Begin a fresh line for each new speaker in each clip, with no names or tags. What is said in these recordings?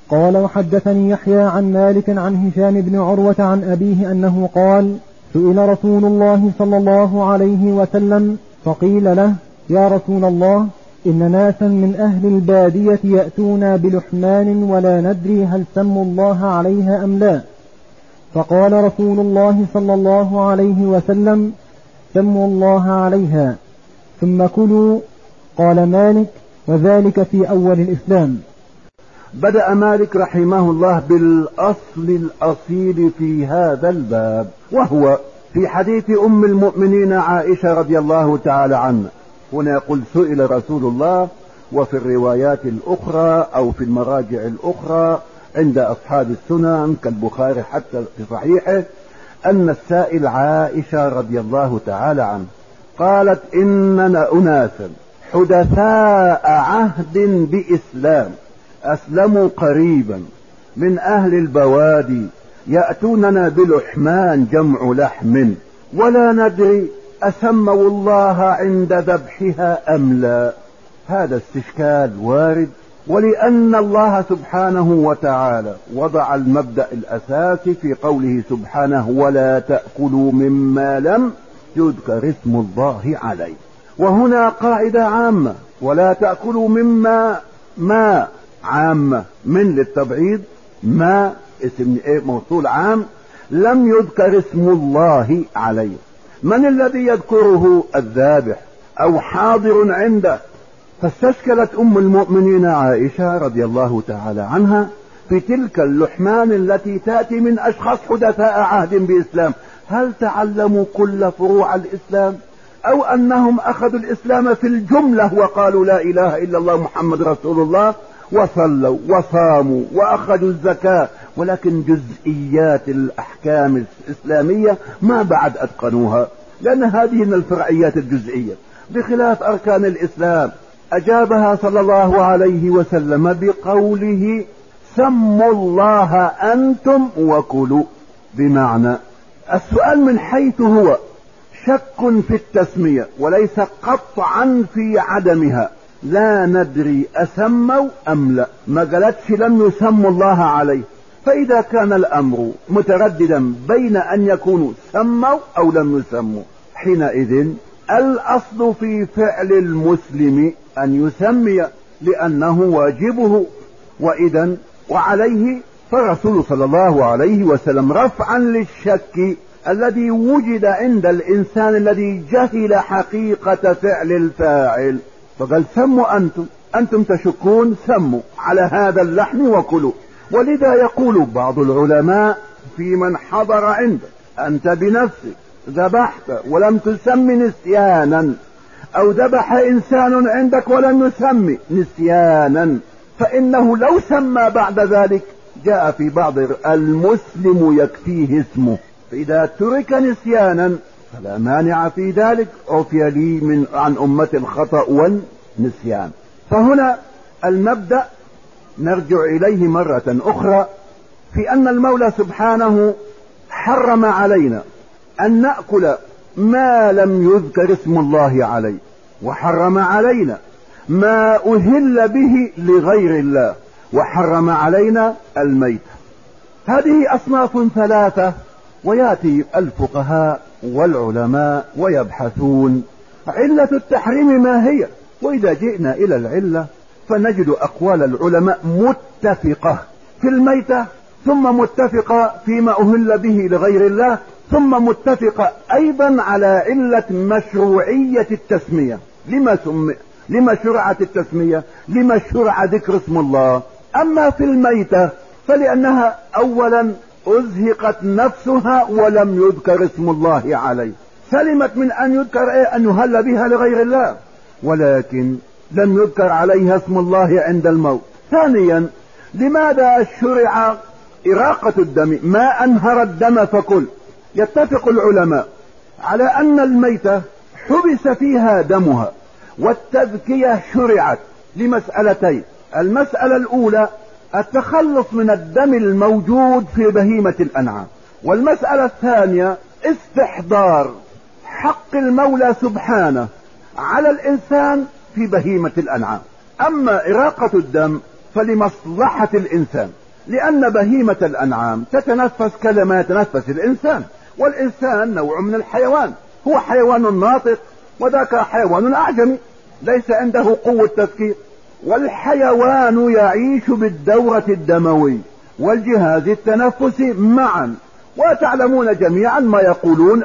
قال وحدثني يحيى عن مالك عن هشام بن عروة عن أبيه أنه قال سئل رسول الله صلى الله عليه وسلم فقيل له يا رسول الله إن ناسا من أهل البادية يأتونا بلحمان ولا ندري هل سموا الله عليها أم لا، فقال رسول الله صلى الله عليه وسلم سموا الله عليها ثم كلوا. قال مالك وذلك في أول الإسلام.
بدأ مالك رحمه الله بالأصل الأصيل في هذا الباب، وهو في حديث أم المؤمنين عائشة رضي الله تعالى عنها. هنا يقول سئل رسول الله، وفي الروايات الأخرى أو في المراجع الأخرى عند أصحاب السنن كالبخاري حتى في صحيحه أن السائل عائشة رضي الله تعالى عنه قالت إننا أناسا حدثاء عهد بإسلام أسلموا قريبا من أهل البوادي يأتوننا بلحمان جمع لحم ولا ندري أسموا الله عند ذبحها أم لا. هذا استشكال وارد، ولأن الله سبحانه وتعالى وضع المبدأ الأساسي في قوله سبحانه ولا تأكلوا مما لم يذكر اسم الله عليه. وهنا قاعدة عامة، ولا تأكلوا مما ما عامة من للتبعيض، ما اسم موصول عام لم يذكر اسم الله عليه. من الذي يذكره؟ الذابح أو حاضر عنده. فاستشكلت أم المؤمنين عائشة رضي الله تعالى عنها في تلك اللحمان التي تأتي من أشخاص حدثاء عهد بإسلام، هل تعلموا كل فروع الإسلام أو أنهم أخذوا الإسلام في الجملة وقالوا لا إله إلا الله محمد رسول الله وصلوا وصاموا وأخذوا الزكاة، ولكن جزئيات الأحكام الإسلامية ما بعد أتقنوها، لأن هذه من الفرعيات الجزئية بخلاف أركان الإسلام. أجابها صلى الله عليه وسلم بقوله سموا الله أنتم وكلوا، بمعنى السؤال من حيث هو شك في التسمية وليس قطعا في عدمها. لا ندري أسموا أم لا، ما قالتش لم يسموا الله عليه. فإذا كان الأمر مترددا بين أن يكونوا سموا أو لم يسموا، حينئذ الأصل في فعل المسلم أن يسمي لأنه واجبه. وإذا وعليه فالرسول صلى الله عليه وسلم رفعا للشك الذي وجد عند الإنسان الذي جهل حقيقة فعل الفاعل فقال سموا أنتم تشكون، سموا على هذا اللحم وكلوا. ولذا يقول بعض العلماء في من حضر عندك أنت بنفسك ذبحت ولم تسمي نسيانا، أو ذبح إنسان عندك ولم يسمي نسيانا، فإنه لو سمى بعد ذلك جاء في بعض المسلم يكفيه اسمه، فإذا ترك نسيانا فلا مانع في ذلك، عفي لي عن أمة الخطأ والنسيان. فهنا المبدأ نرجع إليه مرة أخرى في أن المولى سبحانه حرم علينا أن نأكل ما لم يذكر اسم الله عليه، وحرم علينا ما أهل به لغير الله، وحرم علينا الميت. هذه أصناف ثلاثة، ويأتي الفقهاء والعلماء ويبحثون علة التحريم ما هي. وإذا جئنا إلى العلة فنجد أقوال العلماء متفقة في الميتة، ثم متفقة فيما أهل به لغير الله، ثم متفقة أيضا على علة مشروعية التسمية. لما شرعت التسمية؟ لما شرع ذكر اسم الله؟ أما في الميتة فلأنها أولا أزهقت نفسها ولم يذكر اسم الله عليه، سلمت من أن يذكر أن يهل بها لغير الله، ولكن لم يذكر عليها اسم الله عند الموت. ثانيا لماذا شرع إراقة الدم؟ ما أنهر الدم فكل. يتفق العلماء على أن الميتة حبس فيها دمها، والتذكية شرعت لمسألتين: المسألة الأولى التخلص من الدم الموجود في بهيمة الأنعام، والمسألة الثانية استحضار حق المولى سبحانه على الإنسان في بهيمة الأنعام. أما إراقة الدم فلمصلحة الإنسان، لأن بهيمة الأنعام تتنفس كما يتنفس الإنسان، والإنسان نوع من الحيوان، هو حيوان ناطق وذاك حيوان أعجمي ليس عنده قوة تفكير. والحيوان يعيش بالدورة الدموية والجهاز التنفسي معا. وتعلمون جميعا ما يقولون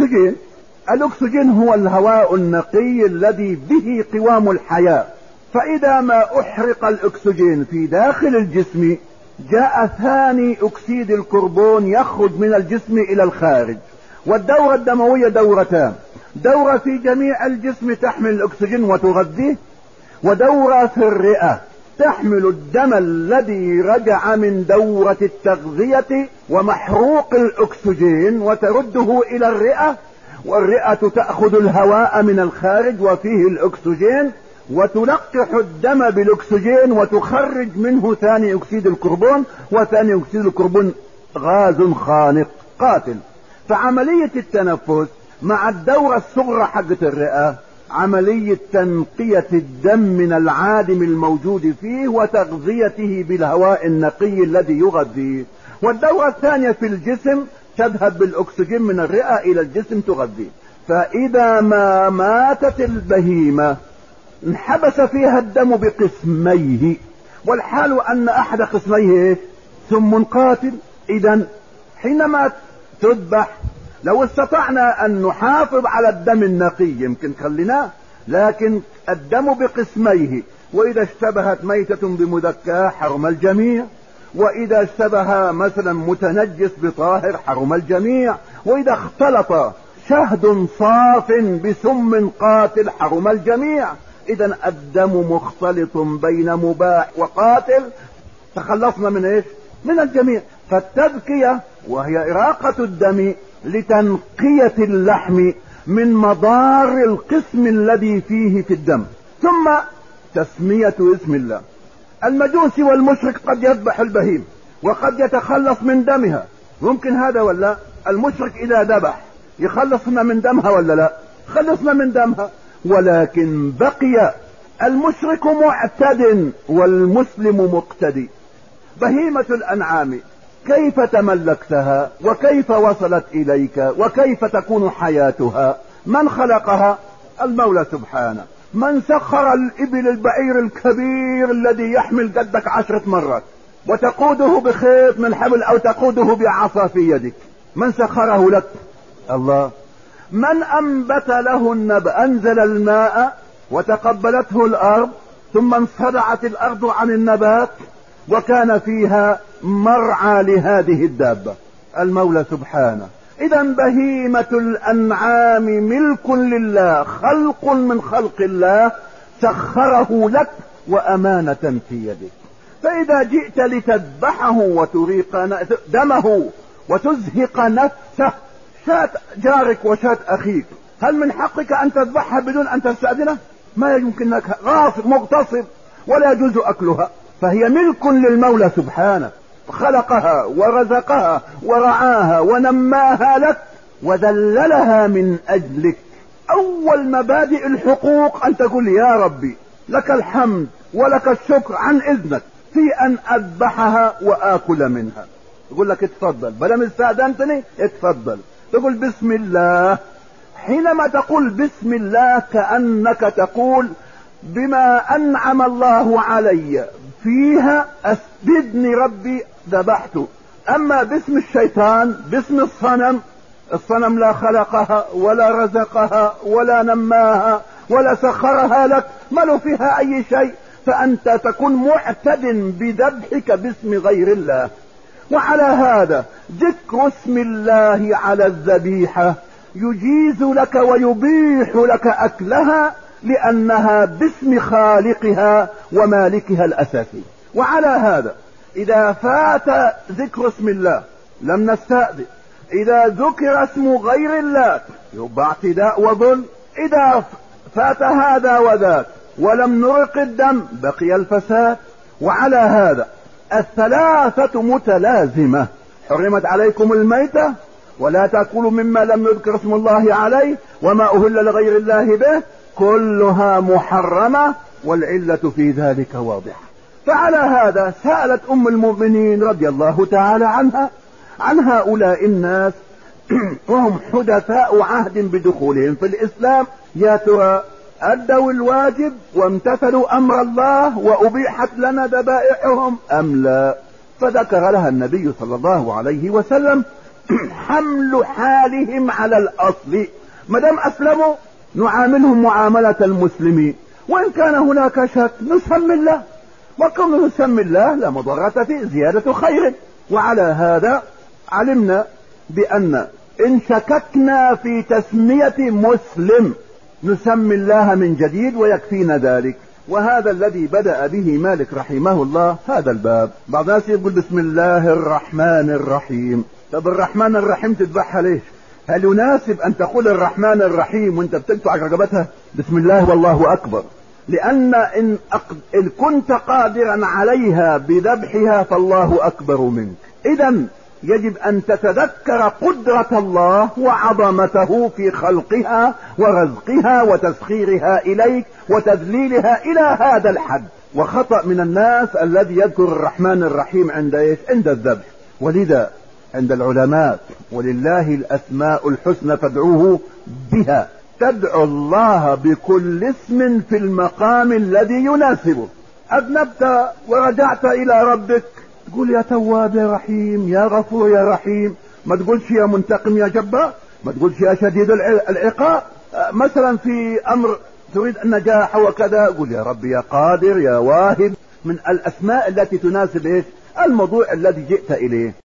الأكسجين هو الهواء النقي الذي به قوام الحياة، فإذا ما أحرق الأكسجين في داخل الجسم جاء ثاني أكسيد الكربون يخرج من الجسم إلى الخارج. والدورة الدموية دورتان، دورة في جميع الجسم تحمل الأكسجين وتغذيه، ودورة في الرئة تحمل الدم الذي رجع من دورة التغذية ومحروق الأكسجين وترده إلى الرئة، والرئة تأخذ الهواء من الخارج وفيه الأكسجين وتلقح الدم بالأكسجين وتخرج منه ثاني أكسيد الكربون، وثاني أكسيد الكربون غاز خانق قاتل. فعملية التنفس مع الدورة الصغرى حقة الرئة عملية تنقية الدم من العادم الموجود فيه وتغذيته بالهواء النقي الذي يغذيه. والدورة الثانية في الجسم تذهب بالأكسجين من الرئة إلى الجسم تغذيه. فإذا ما ماتت البهيمة انحبس فيها الدم بقسميه، والحال أن أحد قسميه سم قاتل. إذن حينما تذبح لو استطعنا أن نحافظ على الدم النقي يمكن خليناه، لكن الدم بقسميه، وإذا اشتبهت ميتة بمذكاة حرم الجميع، وإذا اشتبه مثلا متنجس بطاهر حرم الجميع، وإذا اختلط شهد صاف بسم قاتل حرم الجميع. إذا الدم مختلط بين مباح وقاتل، تخلصنا من ايش؟ من الجميع. فالتذكية وهي إراقة الدم لتنقية اللحم من مضار القسم الذي فيه في الدم. ثم تسمية اسم الله. المجوسي والمشرك قد يذبح البهيم وقد يتخلص من دمها، ممكن هذا ولا؟ المشرك إذا ذبح يخلصنا من دمها ولا لا؟ خلصنا من دمها، ولكن بقي المشرك معتد والمسلم مقتدي. بهيمة الأنعام كيف تملكتها وكيف وصلت إليك وكيف تكون حياتها؟ من خلقها؟ المولى سبحانه. من سخر الإبل البعير الكبير الذي يحمل قدك 10 مرات وتقوده بخيط من حبل أو تقوده بعصا في يدك؟ من سخره لك؟ الله. من أنبت له النبأ؟ أنزل الماء وتقبلته الأرض ثم انصدعت الأرض عن النبات وكان فيها مرعى لهذه الدابة، المولى سبحانه. إذا بهيمة الأنعام ملك لله، خلق من خلق الله سخره لك وأمانة في يدك. فإذا جئت لتذبحه وتريق دمه وتزهق نفسه، شاة جارك وشاة أخيك، هل من حقك أن تذبحها بدون أن تستأذنه؟ ما يمكن لك، غاصب مغتصب ولا يجوز أكلها. فهي ملك للمولى سبحانه، خلقها ورزقها ورعاها ونماها لك وذللها من أجلك. أول مبادئ الحقوق أن تقول يا ربي لك الحمد ولك الشكر عن إذنك في أن أذبحها وآكل منها. يقول لك اتفضل، بلما استأذنتني اتفضل. تقول بسم الله. حينما تقول بسم الله كأنك تقول بما أنعم الله علي فيها أسددني ربي ذبحته. أما باسم الشيطان، باسم الصنم لا خلقها ولا رزقها ولا نماها ولا سخرها لك، ما له فيها أي شيء، فأنت تكون معتد بذبحك باسم غير الله. وعلى هذا ذكر اسم الله على الذبيحة يجيز لك ويبيح لك أكلها لأنها باسم خالقها ومالكها الأساسي. وعلى هذا إذا فات ذكر اسم الله لم نستأذن، إذا ذكر اسم غير الله يبقى اعتداء وظلم، إذا فات هذا وذاك ولم نرق الدم بقي الفساد. وعلى هذا الثلاثة متلازمة. حرمت عليكم الميتة ولا تأكلوا مما لم يذكر اسم الله عليه وما أهل لغير الله به، كلها محرمة والعلة في ذلك واضحة. فعلى هذا سألت أم المؤمنين رضي الله تعالى عنها عن هؤلاء الناس وهم حدثاء عهد بدخولهم في الإسلام، يا ترى أدوا الواجب وامتثلوا أمر الله وأبيحت لنا ذبائحهم أم لا؟ فذكر لها النبي صلى الله عليه وسلم حمل حالهم على الأصل، مدام أسلموا نعاملهم معاملة المسلمين، وإن كان هناك شك نسمي الله، وكم نسمي الله لا مضرة فيه، زيادة خير. وعلى هذا علمنا بأن إن شككنا في تسمية مسلم نسمي الله من جديد ويكفينا ذلك. وهذا الذي بدأ به مالك رحمه الله هذا الباب. بعض الناس يقول بسم الله الرحمن الرحيم. طب الرحمن الرحيم تذبحها ليش؟ هل يناسب أن تقول الرحمن الرحيم وانت بتقطع رقبتها؟ بسم الله والله أكبر، لأن إن كنت قادرا عليها بذبحها فالله أكبر منك. إذا يجب أن تتذكر قدرة الله وعظمته في خلقها ورزقها وتسخيرها إليك وتذليلها إلى هذا الحد. وخطأ من الناس الذي يذكر الرحمن الرحيم عند ايش؟ عند الذبح. ولذا عند العلماء ولله الأسماء الحسنى فادعوه بها، تدعو الله بكل اسم في المقام الذي يناسبه. أذنبت ورجعت إلى ربك تقول يا تواب يا رحيم يا غفور يا رحيم، ما تقولش يا منتقم يا جبار، ما تقولش يا شديد العقاب. مثلا في أمر تريد النجاح وكذا قول يا رب يا قادر يا واهب، من الأسماء التي تناسب ايش؟ الموضوع الذي جئت إليه.